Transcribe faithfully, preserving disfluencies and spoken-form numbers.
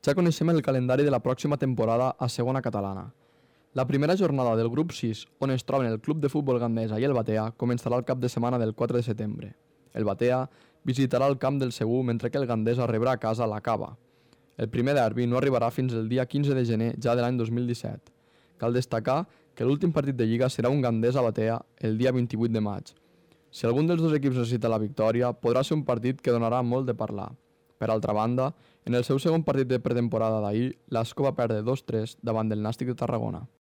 Ja coneixem el calendari de la pròxima temporada a segona catalana. La primera jornada del grup sis, on es troben el Club de Futbol Gandesa i el Batea, començarà el cap de setmana del quatre de setembre. El Batea visitarà el camp del Segur mentre que el Gandesa rebrà a casa la Cava. El primer derbi no arribarà fins el dia quinze de gener ja de l'any dos mil disset. Cal destacar que l'últim partit de Lliga serà un Gandesa-Batea el dia vint-i-vuit de maig. Si algun dels dos equips necessita la victòria, podrà ser un partit que donarà molt de parlar. Per altra banda, en el seu segon partit de pretemporada d'ahir, l'Asco va perdre dos tres davant del Nàstic de Tarragona.